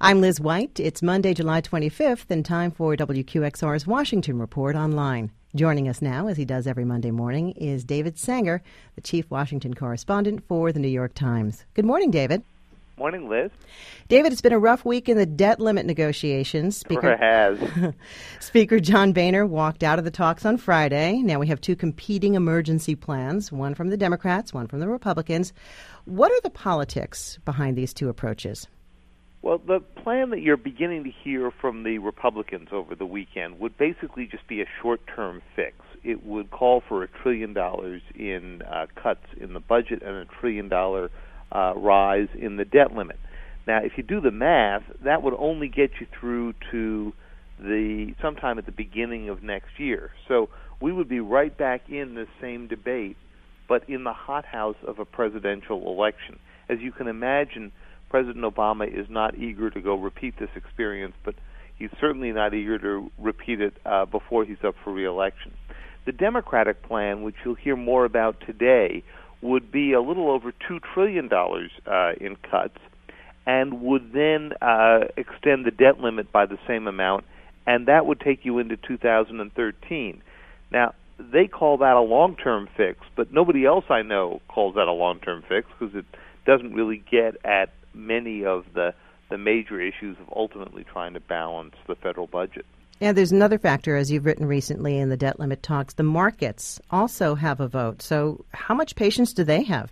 I'm Liz White. It's Monday, July 25th, and time for WQXR's Washington Report Online. Joining us now, as he does every Monday morning, is David Sanger, the chief Washington correspondent for the New York Times. Good morning, David. Morning, Liz. David, it's been a rough week in the debt limit negotiations. Sure has. Speaker John Boehner walked out of the talks on Friday. Now we have two competing emergency plans, one from the Democrats, one from the Republicans. What are the politics behind these two approaches? Well, the plan that you're beginning to hear from the Republicans over the weekend would basically just be a short-term fix. It would call for $1 trillion in cuts in the budget and $1 trillion rise in the debt limit. Now, if you do the math, that would only get you through to sometime at the beginning of next year. So we would be right back in the same debate, but in the hothouse of a presidential election. As you can imagine, President Obama is not eager to go repeat this experience, but he's certainly not eager to repeat it before he's up for re-election. The Democratic plan, which you'll hear more about today, would be a little over $2 trillion in cuts and would then extend the debt limit by the same amount, and that would take you into 2013. Now, they call that a long-term fix, but nobody else I know calls that a long-term fix because it doesn't really get at many of the major issues of ultimately trying to balance the federal budget. Yeah, there's another factor, as you've written recently in the debt limit talks. The markets also have a vote. So how much patience do they have?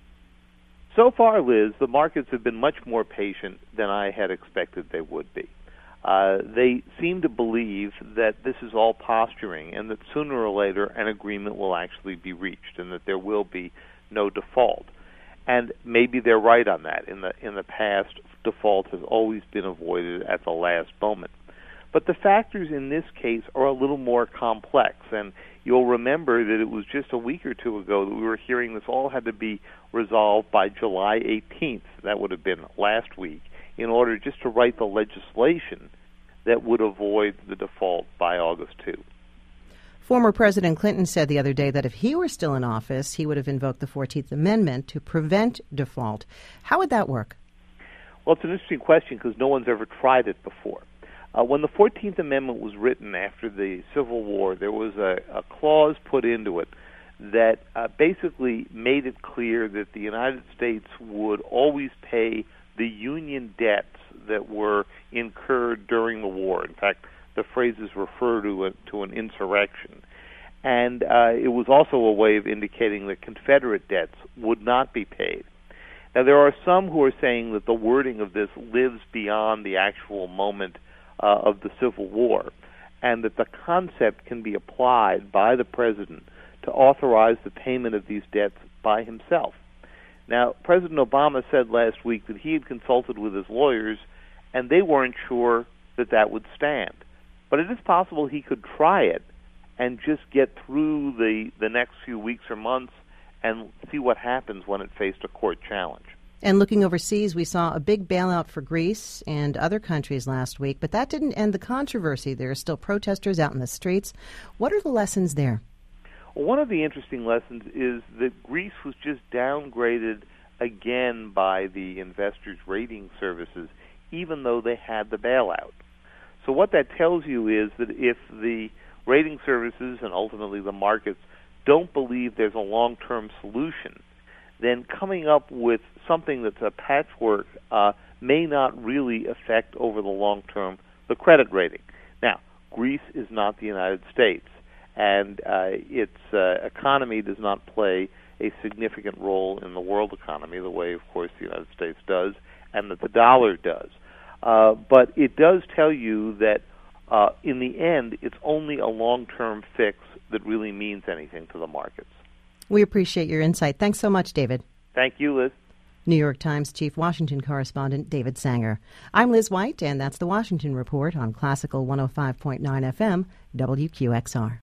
So far, Liz, the markets have been much more patient than I had expected they would be. They seem to believe that this is all posturing and that sooner or later an agreement will actually be reached and that there will be no default. And maybe they're right on that. In the past, default has always been avoided at the last moment. But the factors in this case are a little more complex, and you'll remember that it was just a week or two ago that we were hearing this all had to be resolved by July 18th. That would have been last week, in order just to write the legislation that would avoid the default by August 2. Former President Clinton said the other day that if he were still in office, he would have invoked the 14th Amendment to prevent default. How would that work? Well, it's an interesting question because no one's ever tried it before. When the 14th Amendment was written after the Civil War, there was a clause put into it that basically made it clear that the United States would always pay the Union debts that were incurred during the war. In fact, the phrases refer to an insurrection. And it was also a way of indicating that Confederate debts would not be paid. Now, there are some who are saying that the wording of this lives beyond the actual moment of the Civil War, and that the concept can be applied by the president to authorize the payment of these debts by himself. Now, President Obama said last week that he had consulted with his lawyers, and they weren't sure that that would stand. But it is possible he could try it and just get through the next few weeks or months and see what happens when it faced a court challenge. And looking overseas, we saw a big bailout for Greece and other countries last week, but that didn't end the controversy. There are still protesters out in the streets. What are the lessons there? Well, one of the interesting lessons is that Greece was just downgraded again by the investors' rating services, even though they had the bailout. So what that tells you is that if the rating services and ultimately the markets don't believe there's a long-term solution, then coming up with something that's a patchwork may not really affect over the long term the credit rating. Now, Greece is not the United States, and its economy does not play a significant role in the world economy the way, of course, the United States does and that the dollar does. But it does tell you that in the end, it's only a long-term fix that really means anything to the markets. We appreciate your insight. Thanks so much, David. Thank you, Liz. New York Times Chief Washington Correspondent David Sanger. I'm Liz White, and that's the Washington Report on Classical 105.9 FM, WQXR.